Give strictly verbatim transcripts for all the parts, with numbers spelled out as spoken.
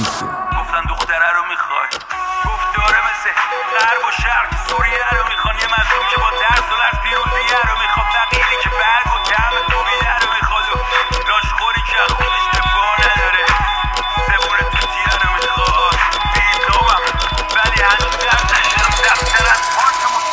سیکه. گفتن دختره رو میخوای، گفت داره مثل غرب و شرق سوریه رو میخوان. یه مظلوم که با ترس و لرز پیروزیه رو میخواد، فقیری که برگ و طعم دوبیده رو میخواد و لاشخوری که خودش دفاع نداره. زبونه توتیه رو میخواد، بیتابم ولی هنوز درد نشدم دفتر از پارتمون.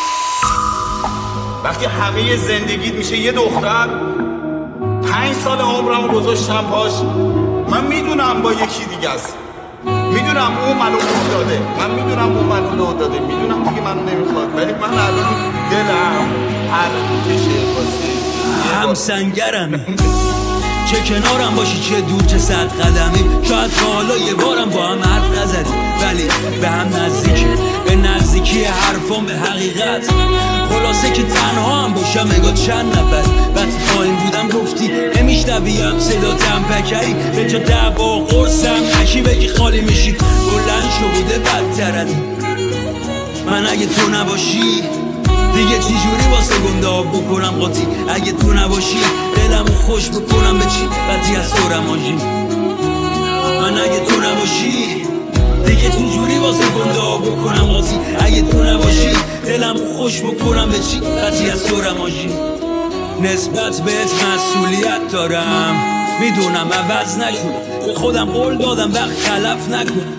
وقتی همه زندگیت میشه یه دختر، پنج سال عمرمو گذاشتم پاش، من میدونم با یکی دیگه است، میدونم اون منو لو داده، من میدونم اون منو لو داده، میدونم دیگه منو نمیخواد، ولی من الان دلم هر کشه واسه هم سنگرمه چه کنارم باشی چه دور چه صد قدمی. شاید تا حالا یه بارم با هم حرف نزدیم ولی به هم نزدیکی، به نزدیکی حرفام به حقیقت. خلاصه که تنها هم باشم اگه چند نفر وقتی پایین بودم گفتی نمیشنویم صدا تنپکری، به جا دعوا قرصم نشی بگی خالی میشی. بلند شو بوده بدترن من اگه تو نباشی دیگه چی جوری واسه گنده آب بکنم قاطی. اگه تو نباشی دلمو خوش بکنم به چی قطعی از تو رمانجی. من اگه تو نباشی دیگه چی جوری واسه گنده آب بکنم قاطی. اگه تو نباشی دلمو خوش بکنم به چی قطعی از تو رمانجی. نسبت بهت مسئولیت دارم، میدونم عوض نشدم، به خودم قول دادم وقت تلف نکنم،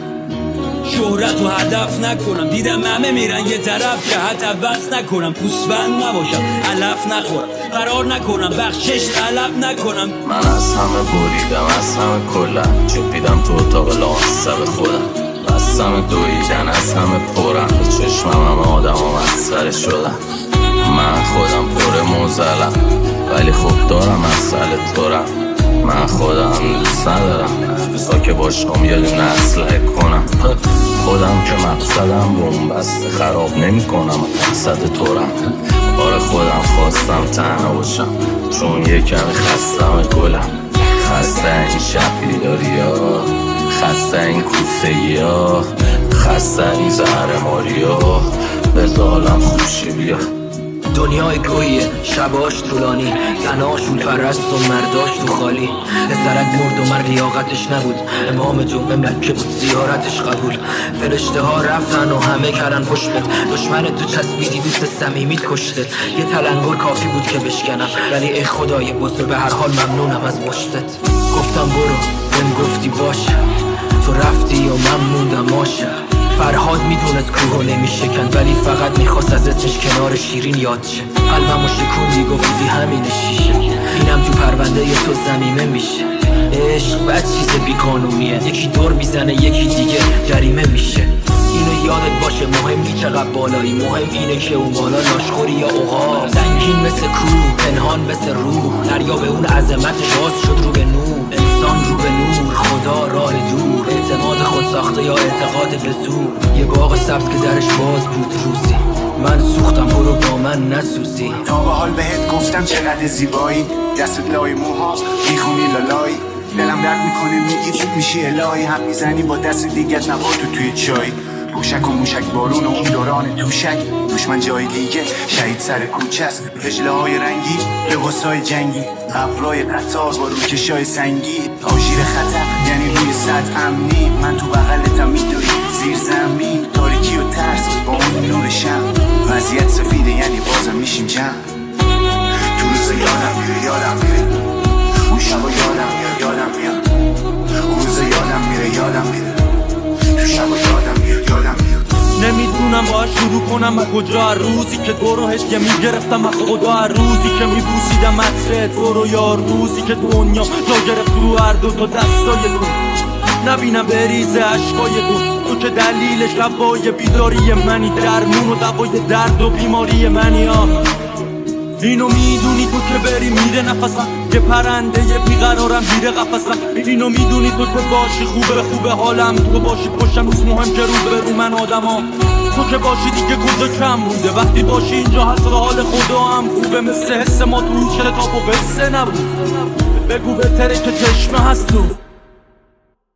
شهرت و هدف نکنم. دیدم همه میرن یه طرف که حد عوض نکنم، پوسبند نباشم علف نخورم، قرار نکنم بخشش طلب نکنم. من از همه بریدم از همه کلم، چپیدم تو اتاق لانسه خودم، بستم دویدن از همه پرم، به چشمم همه آدم ها مسخره شدم. من خودم پر موزلم ولی خب دارم مسئله تورم. من خودم دوست ندارم بسا که باشم یه دونه اسلحه کنم. خودم که مقصدم بومبسته خراب نمی کنم، مقصد تورم. آره خودم خواستم تنها باشم چون یه کمی خستم گلم. خسته این شب بیداری ها، خسته این کوفه‌ای ها، خسته این زهرماری ها، به ظالم خوشی بیا. دنیای گویه شباش طولانی، زناشون پرست و مرداش تو خالی. پسرک مرد و من لیاقتش نبود، امام جمعه مکه بود زیارتش قبول. فرشته ها رفتن و همه کردن پشتت، دشمن تو چسبیدی دوست صمیمیت کشتت. یه تلنگر کافی بود که بشکنم ولی ای خدای بزرگ به هر حال ممنونم از مشتت. گفتم برو بهم گفتی باشه، تو رفتی و من موندم عاشق. فرهاد میدونست کوهو نمیشکند ولی فقط میخواست از اسمش کنار شیرین یاد شه. قلبمو شکوندی گفتی همین شیشه، اینم تو پرونده تو زمیمه میشه. عشق بد چیز بیقانونیه، یکی دور میزنه یکی دیگه جریمه میشه. اینو یادت باشه مهم نی چقدر بالایی، مهم اینه که اون بالا لاشخوری یا عقاب. سنگین مثل کوه پنهان مثل روح، دریا به اون عظمتش باز شد رو به نور. انسان رو به نور، خدا راه دور، اعتماد خود ساخته یا اعتقاد به زور. یه باغ سبز که درش باز بود روزی، من سوختم برو با من نسوزی. تا به حال بهت گفتم چقدر زیبایی، دستت لای موها میخونی لالایی. دلم درد میکنه میگی چوب میشی الهی، هم میزنی با دست دیگت نباتو توی چای. موشک و موشک بارون و اون دوران توشک، دشمن جای دیگه شهید سر کوچه است. رجله های رنگی لباسای جنگی، افرای قطار با روکشای سنگی. آژیر خطر یعنی روی سطح امنی، من تو بغلتم میدوی زیر زمین. تاریکی و ترس با اون نور شم، وضعیت سفیده یعنی بازم میشیم جمع. تو روز یادم میره یادم میره، اون شبا یادم میاد یادم میاد. اون روز یادم میره یادم میره، تو شبا یادم میاد یادم میاد. نمیدونم باید شروع کنم از کجا، هر روزی که تو رو هدیه میگرفتم از خدا، هر روزی که میبوسیدم عطر تو رو، یا روزی که دنیا جا گرفت رو هر دو تا دستای تو. نبینم بریزه عشقای تو، تو که دلیل شبای بیداری منی، درمون و دوای درد و بیماری منی. ها اینو میدونی تو که بری میره نفسم، که پرنده یه بیقرارم زیر قفسم. اینو میدونی تو که باشی خوبه خوبه حالم، تو باشی پشتم روز مهم که رو به رو من آدم ها. تو که باشی دیگه کجا کم بوده، وقتی باشی اینجا هست و حال خدا هم خوبه. مثل حس ما تو این کتاب و قصه نبود، بگو بهتره که چشمه هست تو.